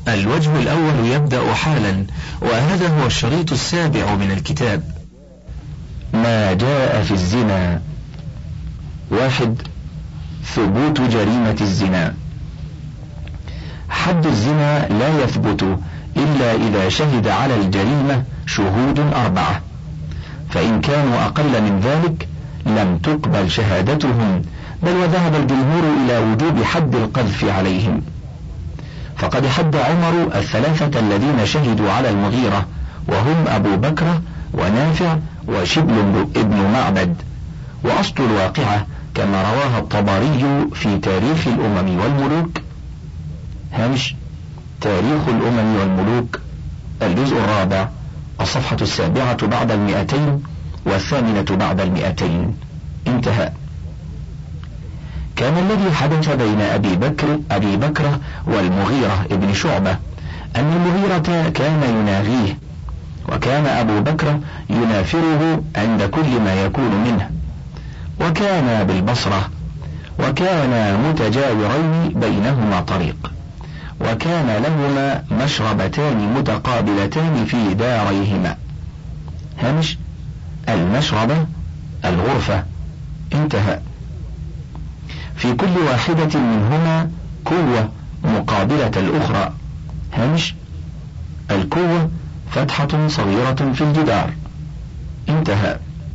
الوجه الأول يبدأ حالا، وهذا هو الشريط السابع من الكتاب. ما جاء في الزنا. 1. ثبوت جريمة الزنا. حد الزنا لا يثبت إلا إذا شهد على الجريمة شهود 4، فإن كانوا أقل من ذلك لم تقبل شهادتهم، بل وذهب الجمهور إلى وجوب حد القذف عليهم، فقد حد عمر 3 الذين شهدوا على المغيرة، وهم أبو بكر ونافع وشبل ابن معبد. وأصل الواقعة كما رواها الطبري في تاريخ الأمم والملوك، هامش تاريخ الأمم والملوك، الجزء 4، الصفحة 7 بعد 200 و8 بعد 200. انتهى. كان الذي حدث بين أبي بكر والمغيرة ابن شعبة أن المغيرة كان يناغيه، وكان أبو بكر ينافره عند كل ما يكون منه، وكان بالبصرة، وكان متجاورين بينهما طريق، وكان لهما مشربتان متقابلتان في داريهما. هامش المشربة الغرفة. انتهى. في كل واحدة منهما كوة مقابلة الأخرى. هامش الكوة فتحة صغيرة في الجدار. انتهى.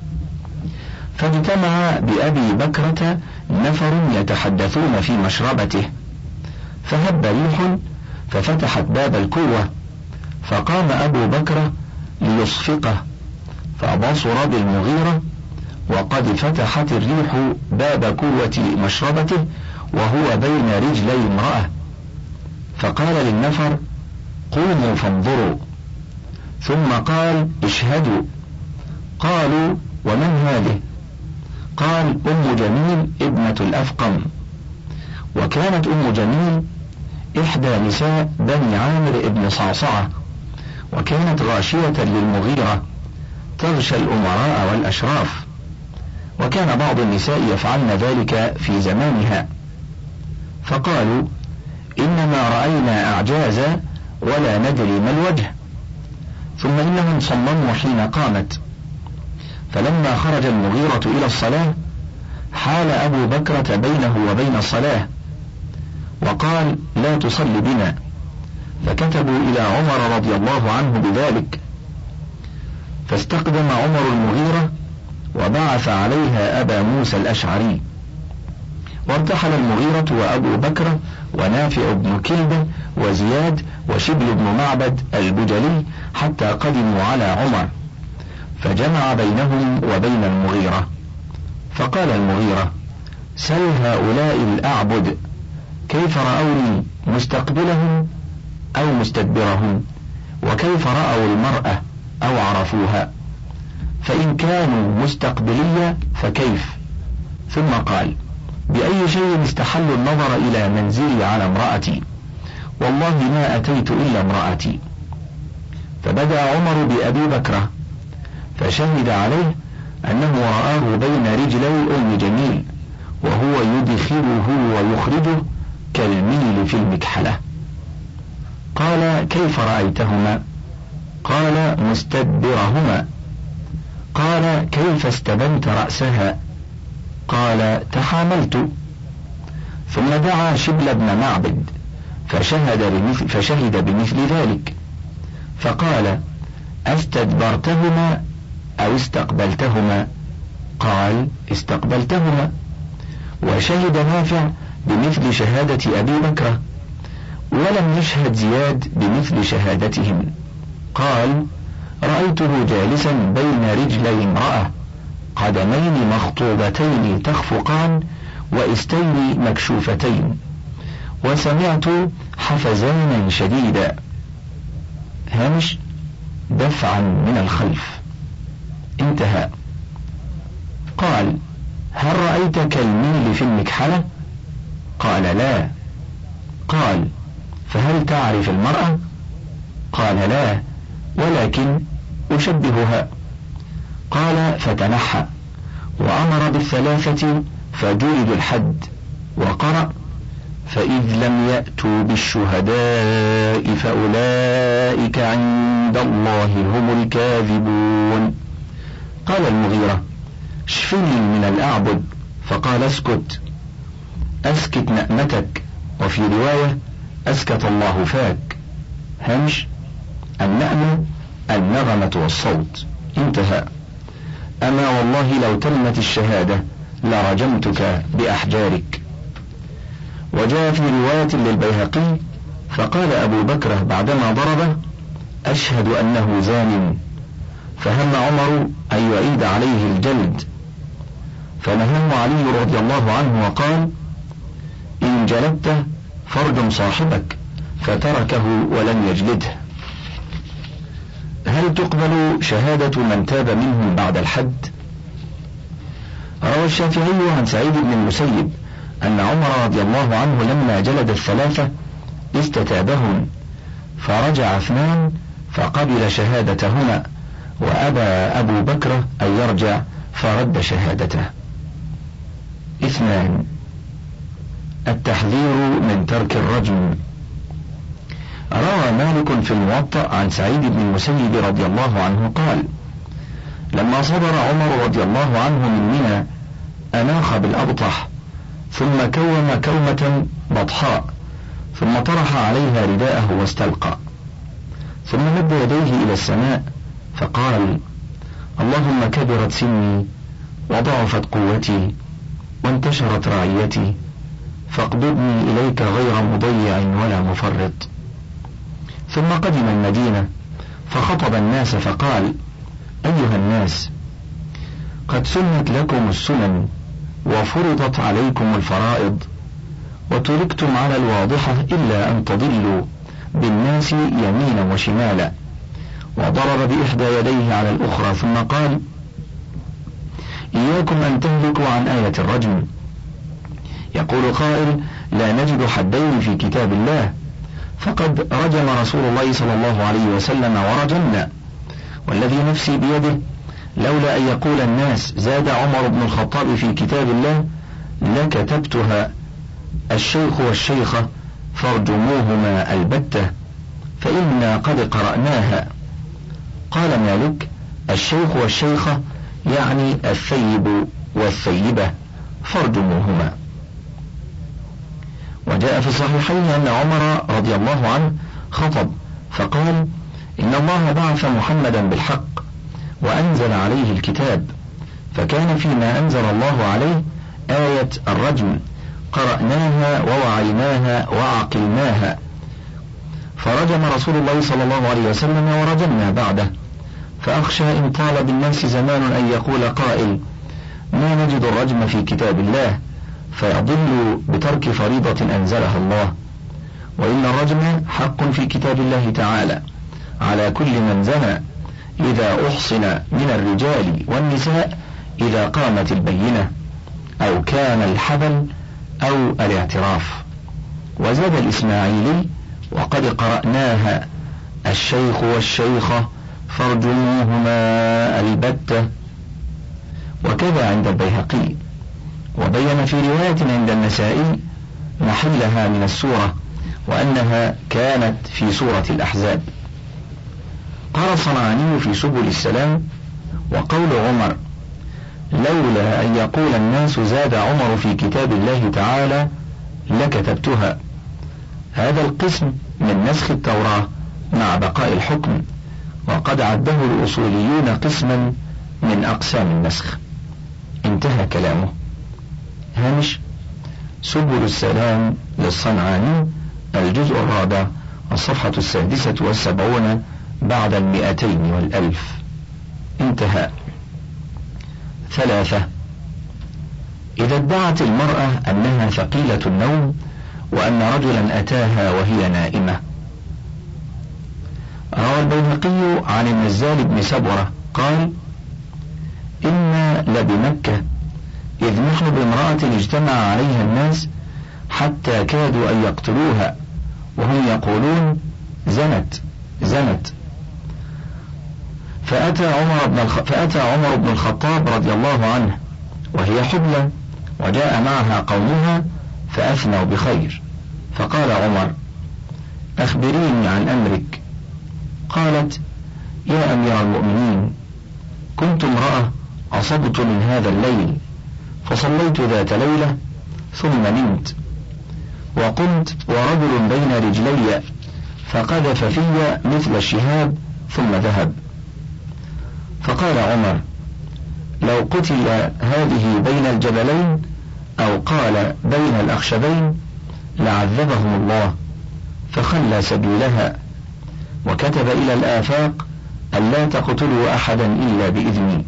فاجتمع بأبي بكرة نفر يتحدثون في مشربته، فهب ريح ففتحت باب الكوة، فقام أبو بكر ليصفقه، فبصر بالمغيرة وقد فتحت الريح باب كوة مشربته وهو بين رجلي امرأة، فقال للنفر: قوموا فانظروا. ثم قال: اشهدوا. قالوا: ومن هذه؟ قال: أم جميل ابنة الأفقم. وكانت أم جميل إحدى نساء بني عامر ابن صعصعة، وكانت غاشية للمغيرة تغشى الأمراء والأشراف، وكان بعض النساء يفعلن ذلك في زمانها، فقالوا: إنما رأينا أعجازا ولا ندري ما الوجه. ثم إنهم صمموا حين قامت، فلما خرج المغيرة إلى الصلاة حال أبو بكرة بينه وبين الصلاة وقال: لا تصل بنا، فكتبوا إلى عمر رضي الله عنه بذلك، فاستقدم عمر المغيرة وبعث عليها أبا موسى الأشعري، وارتحل المغيرة وأبو بكر ونافع بن كلبة وزياد وشبل بن معبد البجلي حتى قدموا على عمر، فجمع بينهم وبين المغيرة، فقال المغيرة: سل هؤلاء الأعبد كيف رأوني مستقبلهم أو مستدبرهم، وكيف رأوا المرأة أو عرفوها، فإن كانوا فكيف. ثم قال: بأي شيء استحلوا النظر إلى منزلي على امرأتي، والله ما أتيت إلا امرأتي. فبدأ عمر بأبي بكرة فشهد عليه أنه رآه بين رجلي أم جميل وهو يدخله ويخرجه كالميل في المكحلة. قال: كيف رأيتهما؟ قال: مستدبرهما. قال: كيف استبنت رأسها؟ قال: تحاملت. ثم دعا شبل بن معبد فشهد بمثل ذلك، فقال: أستدبرتهما أو استقبلتهما؟ قال: استقبلتهما. وشهد نافع بمثل شهادة أبي بكر، ولم يشهد زياد بمثل شهادتهم. قال: رأيته جالسا بين رجلي امرأة، قدمين مخطوبتين تخفقان وإستين مكشوفتين، وسمعت حفزانا شديدا. هامش دفعا من الخلف. انتهى. قال: هل رأيت كالميل في المكحلة؟ قال: لا. قال: فهل تعرف المرأة؟ قال: لا، ولكن أشبهها. قال: فتنحى وأمر بالثلاثة فجلدوا الحد، وقرأ: فإذ لم يأتوا بالشهداء فأولئك عند الله هم الكاذبون. قال المغيرة: اشفني من الأعبد، فقال: اسكت نأمتك. وفي رواية: أسكت الله فاك. هامش: النأمة النغمة والصوت. انتهى. أما والله لو تمت الشهادة لرجمتك بأحجارك. وجاء في رواية للبيهقي: فقال أبو بكر بعدما ضربه: أشهد أنه زان. فهم عمر أن يعيد عليه الجلد، فنهاه علي رضي الله عنه وقال: إن جلدته فارجم صاحبك، فتركه ولم يجلده. هل تقبل شهادة من تاب منهم بعد الحد؟ روى الشافعي عن سعيد بن المسيب أن عمر رضي الله عنه لما جلد الثلاثة استتابهم، فرجع 2 فقبل شهادتهما، وأبى أبو بكر أن يرجع فرد شهادته. 2. التحذير من ترك الرجم. روى مالك في الموطأ عن سعيد بن المسيب رضي الله عنه قال: لما صبر عمر رضي الله عنه من منى أناخ بالأبطح، ثم كوم كومة بطحاء، ثم طرح عليها رداءه واستلقى، ثم مد يديه إلى السماء فقال: اللهم كبرت سني وضعفت قوتي وانتشرت رعيتي، فاقبضني إليك غير مضيع ولا مفرط. ثم قدم المدينة فخطب الناس فقال: أيها الناس، قد سنت لكم السنن وفرضت عليكم الفرائض، وتركتم على الواضحة إلا أن تضلوا بالناس يمينا وشمالا. وضرب بإحدى يديه على الأخرى ثم قال: إياكم أن تهلكوا عن آية الرجم. يقول قائل: لا نجد حدين في كتاب الله، فقد رجم رسول الله صلى الله عليه وسلم ورجمنا، والذي نفسي بيده لولا أن يقول الناس زاد عمر بن الخطاب في كتاب الله لكتبتها: الشيخ والشيخة فارجموهما البتة، فإنا قد قرأناها. قال مالك: الشيخ والشيخة يعني الثيب والثيبة، فارجموهما. وجاء في الصحيحين أن عمر رضي الله عنه خطب فقال: إن الله بعث محمدا بالحق وأنزل عليه الكتاب، فكان فيما أنزل الله عليه آية الرجم، قرأناها ووعيناها وعقلناها، فرجم رسول الله صلى الله عليه وسلم ورجمنا بعده. فأخشى إن طال بالناس زمان أن يقول قائل: ما نجد الرجم في كتاب الله، فيضل بترك فريضة أنزلها الله. وإن الرجم حق في كتاب الله تعالى على كل من زنى، إذا أحصن من الرجال والنساء، إذا قامت البينة أو كان الحبل أو الاعتراف. وزاد الإسماعيلي: وقد قرأناها الشيخ والشيخة فارجموهما البتة. وكذا عند البيهقي. وبين في رواية عند النسائي محلها من السورة، وأنها كانت في سورة الأحزاب. قال الصنعاني في سبل السلام: وقول عمر: لولا أن يقول الناس زاد عمر في كتاب الله تعالى لكتبتها، هذا القسم من نسخ التوراة مع بقاء الحكم، وقد عده الأصوليون قسما من أقسام النسخ. انتهى كلامه. هامش: سبل السلام للصنعاني، الجزء 4، الصفحة 76 بعد 200 و1000. انتهى. 3. إذا ادعت المرأة أنها ثقيلة النوم وأن رجلا أتاها وهي نائمة. روى البيهقي عن النزال بن سبرة قال: إنا لبمكة إذ نحن بامرأة اجتمع عليها الناس حتى كادوا أن يقتلوها، وهم يقولون: زنت. فأتى عمر بن الخطاب رضي الله عنه وهي حبلى، وجاء معها قومها فأثنوا بخير، فقال عمر: أخبريني عن أمرك. قالت: يا أمير المؤمنين، كنت امرأة أصبت من هذا الليل، فصليت ذات ليلة ثم نمت، وقمت ورجل بين رجلي فقذف في مثل الشهاب ثم ذهب. فقال عمر: لو قتل هذه بين الجبلين أو قال بين الأخشبين لعذبهم الله، فخلى سبيلها، وكتب إلى الآفاق ألا تقتلوا أحدا إلا بإذني.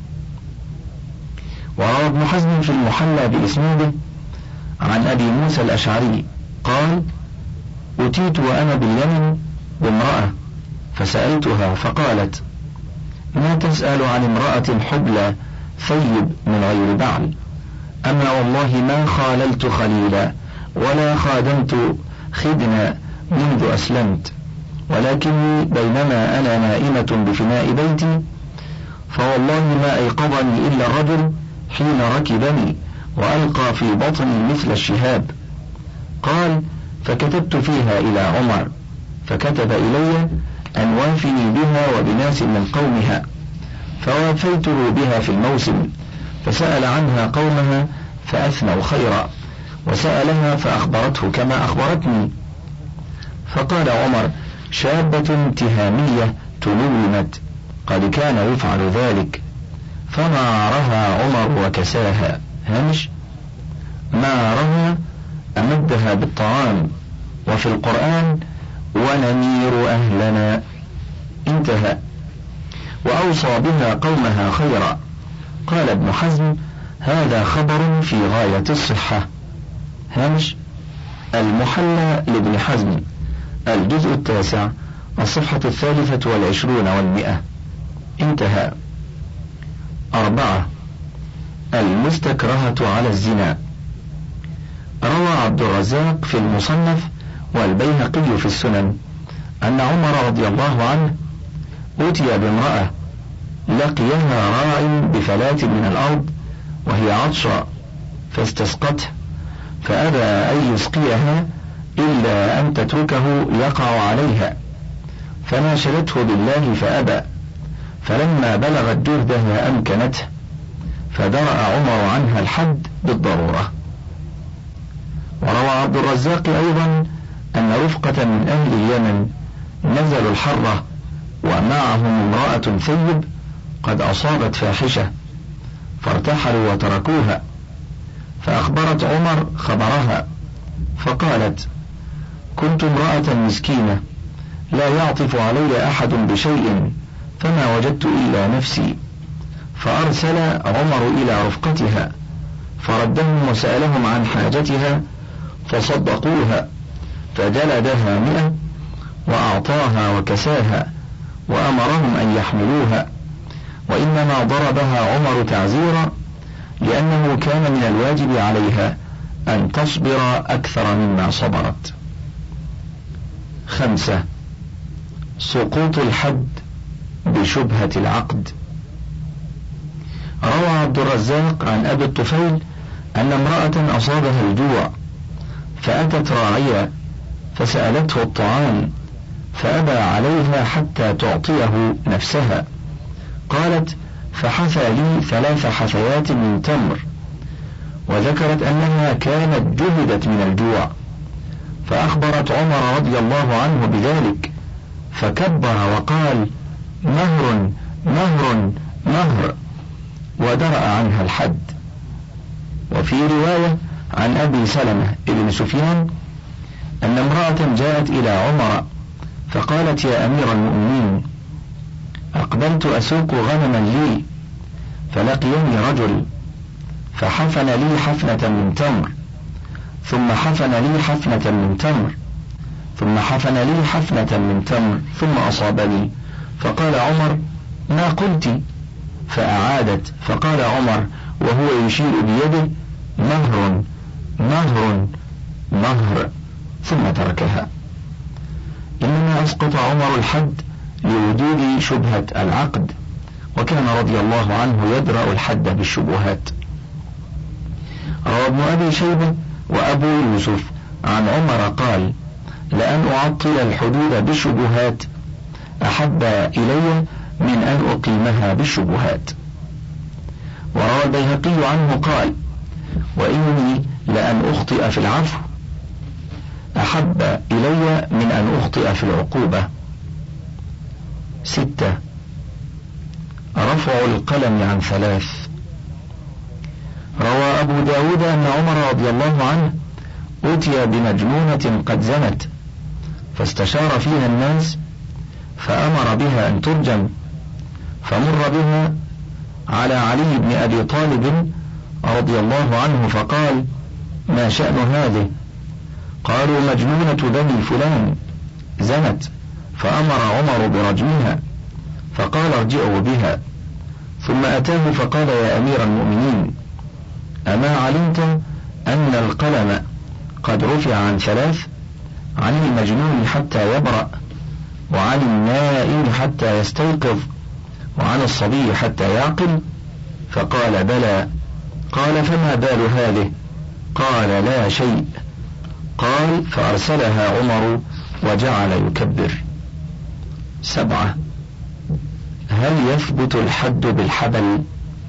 وروى ابن حزم في المحلى بإسناده عن أبي موسى الأشعري قال: أتيت وأنا باليمن بامرأة فسألتها فقالت: ما تسأل عن امرأة حبلى ثيب من غير بعل؟ أما والله ما خاللت خليلا ولا خادمت خدنا منذ أسلمت، ولكني بينما أنا نائمة بفناء بيتي فوالله ما أيقظني إلا الرجل حين ركبني وألقى في بطني مثل الشهاب. قال: فكتبت فيها إلى عمر، فكتب إلي أن وافني بها وبناس من قومها، فوافيته بها في الموسم، فسأل عنها قومها فأثنوا خيرا، وسألها فأخبرته كما أخبرتني. فقال عمر: شابة تهامية تلومت، قد كان يفعل ذلك، فما رها عمر وكساها. هامش: ما رها أمدها بالطعام، وفي القرآن ونمير أهلنا، انتهى. وأوصى بها قومها خيرا. قال ابن حزم: هذا خبر في غاية الصحة. هامش: المحلى لابن حزم، الجزء 9، الصفحة 23 و100، انتهى. 4. المستكرهة على الزنا. روى عبد الرزاق في المصنف والبيهقي في السنن أن عمر رضي الله عنه أتي بامرأة لقيها راع بفلاة من الأرض وهي عطشى، فاستسقته، فأبى أن يسقيها إلا أن تتركه يقع عليها، فناشدته بالله فأبى، فلما بلغت جهدها أمكنته، فدرأ عمر عنها الحد بالضرورة. وروى عبد الرزاق أيضا أن رفقة من أهل اليمن نزلوا الحرة ومعهم امرأة ثيب قد أصابت فاحشة، فارتحلوا وتركوها، فأخبرت عمر خبرها، فقالت: كنت امرأة مسكينة لا يعطف علي أحد بشيء، فما وجدت إلا نفسي، فأرسل عمر إلى رفقتها فردهم وسألهم عن حاجتها فصدقوها، فجلدها 100 وأعطاها وكساها وأمرهم أن يحملوها، وإنما ضربها عمر تعزيرا لأنه كان من الواجب عليها أن تصبر أكثر مما صبرت. 5. سقوط الحد بشبهة العقد. روى عبد الرزاق عن أبي الطفيل أن امرأة أصابها الجوع فأتت راعية فسألته الطعام فأبى عليها حتى تعطيه نفسها. قالت: فحثى لي 3 حثيات من تمر، وذكرت أنها كانت جهدت من الجوع، فأخبرت عمر رضي الله عنه بذلك، فكبر وقال: مهر مهر مهر، ودرأ عنها الحد. وفي رواية عن أبي سلمة ابن سفيان أن امرأة جاءت إلى عمر فقالت: يا أمير المؤمنين، أقبلت أسوق غنما لي، فلقيني رجل فحفن لي حفنة من تمر، ثم حفن لي حفنة من تمر، ثم حفن لي حفنة من تمر، ثم أصابني، فقال عمر: ما قلت؟ فأعادت، فقال عمر وهو يشير بيده: مهر مهر مهر، ثم تركها. إنما أسقط عمر الحد لوجود شبهة العقد، وكان رضي الله عنه يدرأ الحد بالشبهات. روى ابن أبي شيبة وأبو يوسف عن عمر قال: لأن أعطل الحدود بالشبهات أحب إلي من أن أقيمها بالشبهات. وروى البيهقي عنه قال: وإني لأن أخطئ في العفو أحب إلي من أن أخطئ في العقوبة. 6. رفع القلم عن 3. روى أبو داود أن عمر رضي الله عنه أتي بمجنونة قد زنت، فاستشار فيها الناس فأمر بها أن ترجم، فمر بها على علي بن أبي طالب رضي الله عنه فقال: ما شأن هذه؟ قالوا: مجنونة بني فلان زنت، فأمر عمر برجمها، فقال: ارجعوا بها. ثم أتاه فقال: يا أمير المؤمنين، أما علمت أن القلم قد رفع عن 3، عن المجنون حتى يبرأ، وعن النائم حتى يستيقظ، وعن الصبي حتى يعقل؟ فقال: بلى. قال: فما بال هذه؟ قال: لا شيء. قال: فأرسلها عمر وجعل يكبر. 7. هل يثبت الحد بالحبل؟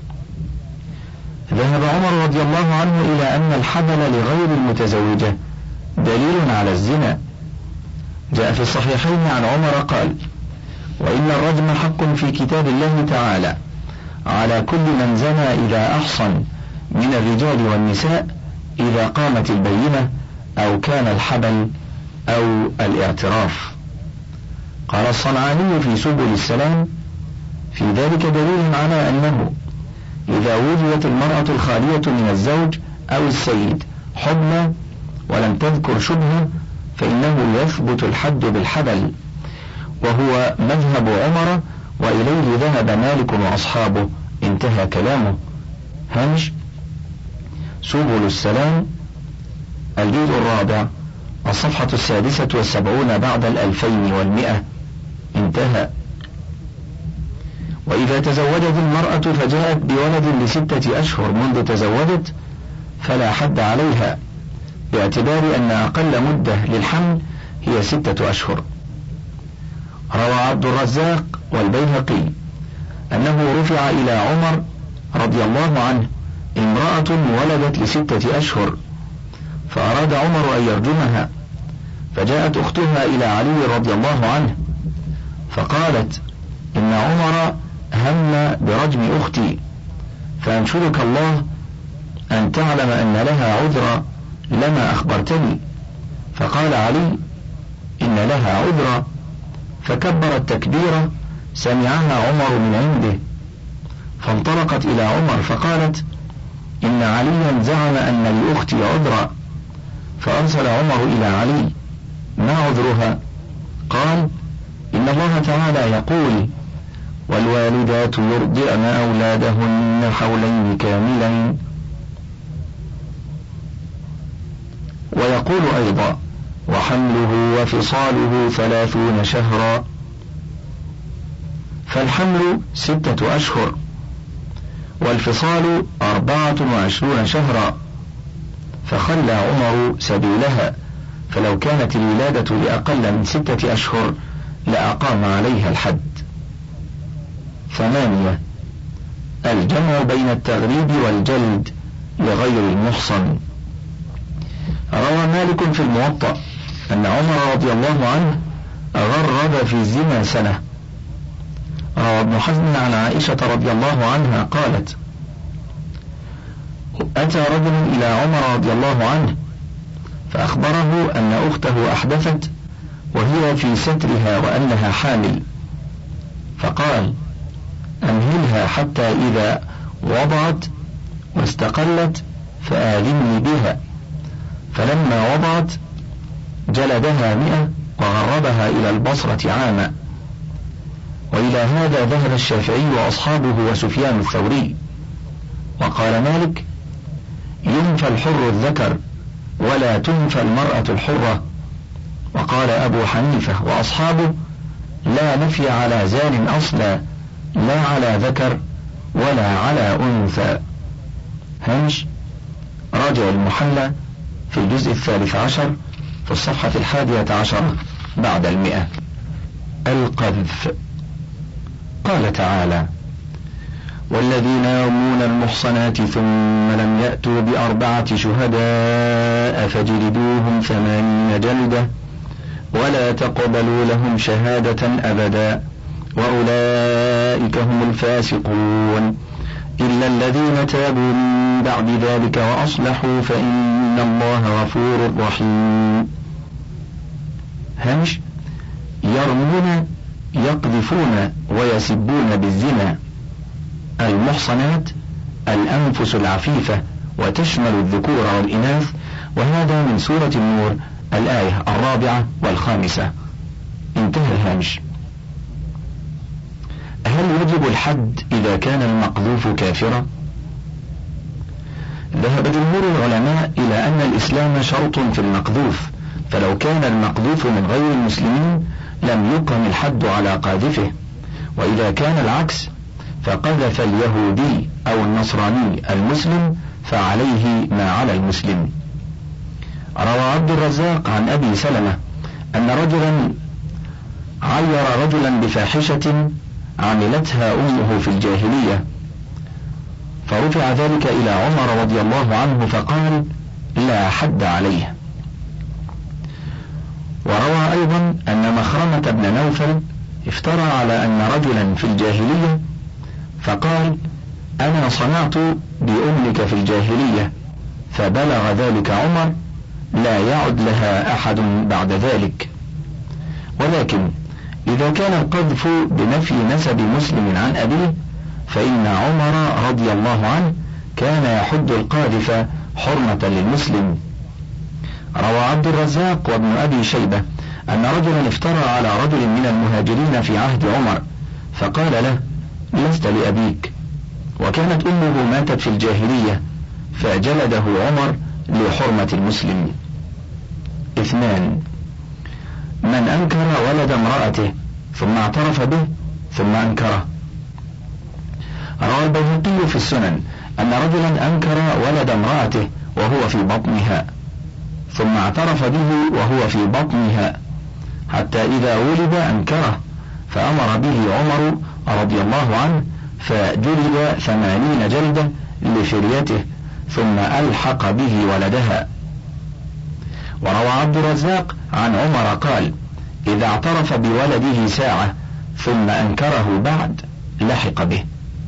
ذهب عمر رضي الله عنه إلى أن الحبل لغير المتزوجة دليل على الزنا. جاء في الصحيحين عن عمر قال: وإن الرجم حق في كتاب الله تعالى على كل من زنى إذا أحصن من الرجال والنساء، إذا قامت البينة أو كان الحبل أو الاعتراف. قال الصنعاني في سبل السلام: في ذلك دليل على أنه إذا وجدت المرأة الخالية من الزوج أو السيد حبلى ولم تذكر شبهة فإنه يثبت الحد بالحبل، وهو مذهب عمر، وإليه ذهب مالك وأصحابه. انتهى كلامه. هامش: سبل السلام، الجزء 4، الصفحة 76 بعد 2100. انتهى. وإذا تزوجت المرأة فجاءت بولد ل6 أشهر منذ تزوجت فلا حد عليها، باعتبار أن أقل مدة للحمل هي 6 أشهر. روى عبد الرزاق والبيهقي أنه رفع إلى عمر رضي الله عنه امرأة ولدت ل6 أشهر، فأراد عمر أن يرجمها، فجاءت أختها إلى علي رضي الله عنه فقالت: إن عمر هم برجم أختي، فأنشدك الله أن تعلم أن لها عذرا لما أخبرتني. فقال علي: إن لها عذرا، فكبر التكبير سمعها عمر من عنده، فانطلقت إلى عمر فقالت: إن عليا زعم أن لأختي عذرا. فأرسل عمر إلى علي: ما عذرها؟ قال: إن الله تعالى يقول: والوالدات يرضعن أولادهن حولين كاملين، ويقول أيضا: وحمله وفصاله 30 شهرا. فالحمل 6 أشهر، والفصال 24 شهرا. فخلى عمر سبيلها، فلو كانت الولادة لأقل من 6 أشهر لأقام عليها الحد. 8. الجمع بين التغريب والجلد لغير المحصن. روى مالك في الموطأ أن عمر رضي الله عنه غرب في الزنا 1 سنة. روى ابن حزم عن عائشة رضي الله عنها قالت: أتى رجل إلى عمر رضي الله عنه فأخبره أن أخته أحدثت وهي في سترها وأنها حامل، فقال: أمهلها حتى إذا وضعت واستقلت فآذني بها. فلما وضعت جلدها 100 وغربها إلى البصرة عاما. وإلى هذا ذهب الشافعي وأصحابه وسفيان الثوري. وقال مالك: ينفى الحر الذكر ولا تنفى المرأة الحرة. وقال أبو حنيفة وأصحابه: لا نفي على زان أصلا، لا على ذكر ولا على أنثى. هامش: راجع المحلى في الجزء 13 في الصفحة 11 بعد 100. القذف. قال تعالى: والذين يرمون المحصنات ثم لم يأتوا ب4 شهداء فاجلدوهم 80 جلدة ولا تقبلوا لهم شهادة أبدا وأولئك هم الفاسقون إلا الذين تابوا من بعد ذلك وأصلحوا فإن الله غفور رحيم. هامش: يرمون يقذفون ويسبون بالزنا المحصنات الأنفس العفيفة، وتشمل الذكور والإناث، وهذا من سورة النور الآية 4 و5. انتهى الهامش. هل يجب الحد إذا كان المقذوف كافرا؟ ذهب جمهور العلماء إلى أن الإسلام شرط في المقذوف، فلو كان المقذوف من غير المسلمين لم يقم الحد على قاذفه، وإذا كان العكس فقذف اليهودي أو النصراني المسلم فعليه ما على المسلم. روى عبد الرزاق عن أبي سلمة أن رجلا عير رجلا بفاحشة عملتها أمه في الجاهلية، فرفع ذلك إلى عمر رضي الله عنه فقال: لا حد عليه. وروى أيضا أن مخرمة بن نوفل افترى على أن رجلا في الجاهلية فقال: أنا صنعت بأمك في الجاهلية، فبلغ ذلك عمر، لا يعد لها أحد بعد ذلك. ولكن إذا كان القذف بنفي نسب مسلم عن أبيه فإن عمر رضي الله عنه كان يحد القاذف حرمة للمسلم. روى عبد الرزاق وابن أبي شيبة أن رجلا افترى على رجل من المهاجرين في عهد عمر فقال له: لست لأبيك، وكانت أمه ماتت في الجاهلية، فجلده عمر لحرمة المسلم. 2. من أنكر ولد امرأته ثم اعترف به ثم أنكره. روى البيهقي في السنن أن رجلا أنكر ولد امرأته وهو في بطنها ثم اعترف به وهو في بطنها حتى إذا ولد أنكره، فأمر به عمر رضي الله عنه فجلد 80 جلدة لفريته ثم ألحق به ولدها. وروى عبد الرزاق عن عمر قال: إذا اعترف بولده ساعة ثم أنكره بعد لحق به.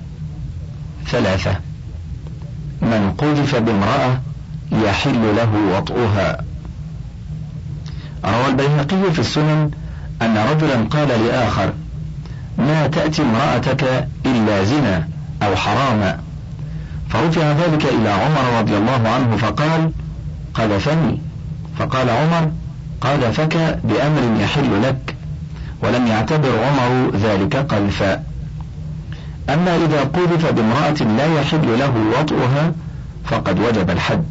3. من قذف بامرأة يحل له وطئها. روى البيهقي في السنن أن رجلا قال لآخر: ما تأتي امرأتك إلا زنا أو حراما، فرفع ذلك إلى عمر رضي الله عنه فقال: قذفني، فقال عمر: قذفك بأمر يحل لك، ولم يعتبر عمر ذلك قذفا. أما إذا قذف بامرأة لا يحل له وطئها فقد وجب الحد.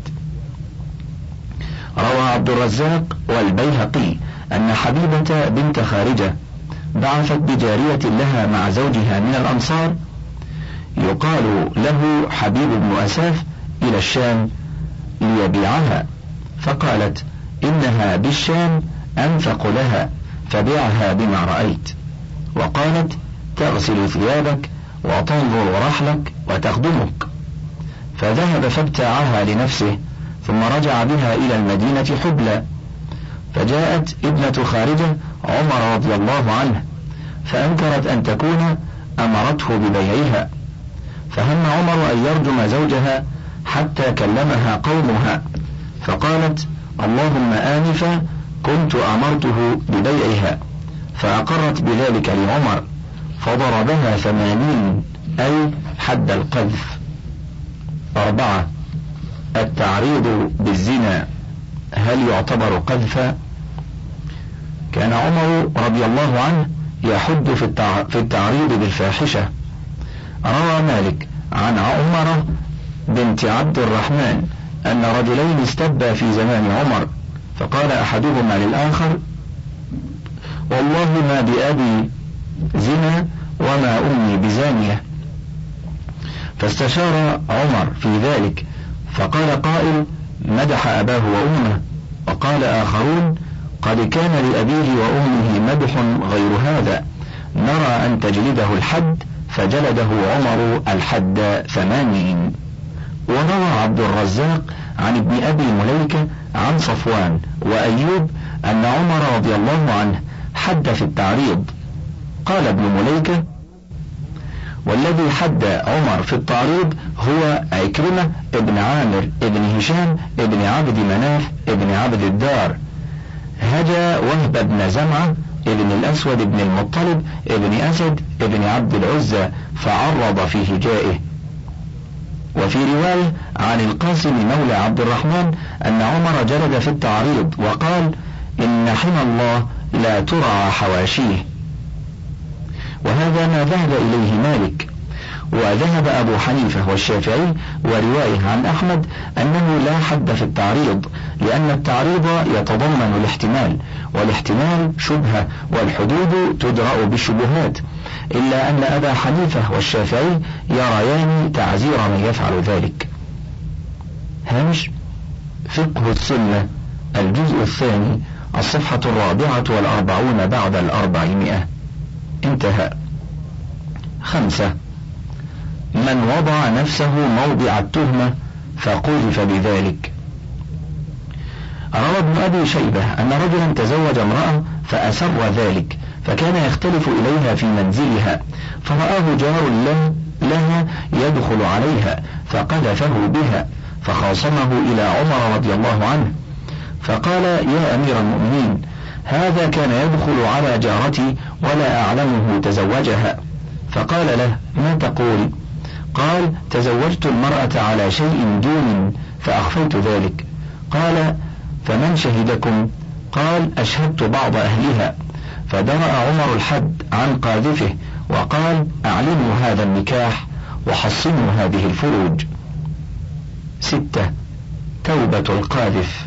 روى عبد الرزاق والبيهقي أن حبيبة بنت خارجة بعثت بجارية لها مع زوجها من الأنصار يقال له حبيب بن أساف إلى الشام ليبيعها، فقالت: إنها بالشام أنفق لها فبيعها بما رأيت. وقالت: تغسل ثيابك وتنظر رحلك وتخدمك. فذهب فابتاعها لنفسه ثم رجع بها إلى المدينة حبلى. فجاءت ابنة خارجة عمر رضي الله عنه فأنكرت أن تكون أمرته ببيعها، فهم عمر أن يرجم زوجها حتى كلمها قومها، فقالت: اللهم آنفا كنت أمرته ببيعها، فأقرت بذلك لعمر فضربها 80 أي حد القذف. 4. التعريض بالزنا هل يعتبر قذفا؟ كان عمر رضي الله عنه يحد في التعريض بالفاحشة. روى مالك عن عمر بنت عبد الرحمن أن رجلين استبا في زمان عمر، فقال أحدهما للآخر: والله ما بأبي زنا وما أمي بزانية. فاستشار عمر في ذلك، فقال قائل: مدح أباه وأمه، وقال آخرون قد كان لأبيه وأمه مدح غير هذا، نرى أن تجلده الحد، فجلده عمر الحد 80. وروى عبد الرزاق عن ابن أبي مليكة عن صفوان وأيوب أن عمر رضي الله عنه حد في التعريض. قال ابن مليكة: والذي حد عمر في التعريض هو عكرمة ابن عامر ابن هشام ابن عبد مناف ابن عبد الدار، هجا وهب بن زمعة ابن الأسود ابن المطلب ابن أسد ابن عبد العزى فعرض في هجائه. وفي رواية عن القاسم مولى عبد الرحمن أن عمر جلد في التعريض وقال: إن حمى الله لا ترعى حواشيه. وهذا ما ذهب إليه مالك. وذهب أبو حنيفة والشافعي ورواية عن أحمد أنه لا حد في التعريض، لأن التعريض يتضمن الاحتمال، والاحتمال شبهة، والحدود تدرأ بالشبهات، إلا أن أبا حنيفة والشافعي يريان تعزير من يفعل ذلك. هامش: فقه السنة، الجزء الثاني، الصفحة 44 بعد 400. انتهى. 5. من وضع نفسه موضع التهمة فقذف بذلك. روى ابن أبي شيبة أن رجلا تزوج امرأة فأسر ذلك، فكان يختلف إليها في منزلها، فرآه جار لها يدخل عليها فقذفه بها، فخاصمه إلى عمر رضي الله عنه، فقال: يا أمير المؤمنين، هذا كان يدخل على جارتي ولا أعلمه تزوجها. فقال له: ما تقول؟ قال: تزوجت المرأة على شيء دون فأخفيت ذلك. قال: فمن شهدكم؟ قال: أشهدت بعض أهلها. فدرأ عمر الحد عن قاذفه وقال: أعلنوا هذا النكاح وحصنوا هذه الفروج. 6. توبة القاذف.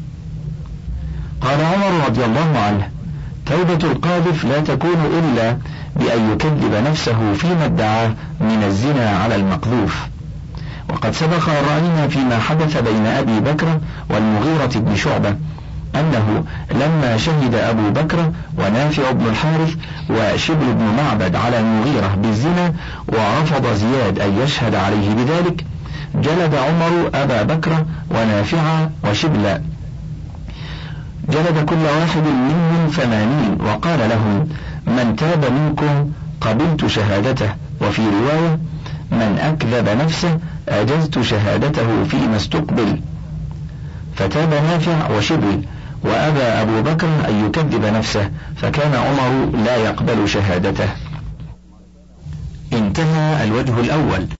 قال عمر رضي الله عنه: توبة القاذف لا تكون إلا بأن يكذب نفسه فيما ادعاه من الزنا على المقذوف. وقد سبق رأينا فيما حدث بين أبي بكر والمغيرة بن شعبة أنه لما شهد أبو بكر ونافع بن الحارث وشبل بن معبد على المغيرة بالزنا ورفض زياد أن يشهد عليه بذلك، جلد عمر أبا بكر ونافع وشبل، جلد كل واحد منهم 80، وقال لهم: من تاب منكم قبلت شهادته. وفي رواية: من أكذب نفسه أجزت شهادته فيما استقبل. فتاب نافع وشبل، وأبى أبو بكر أن يكذب نفسه، فكان عمر لا يقبل شهادته. انتهى الوجه الأول.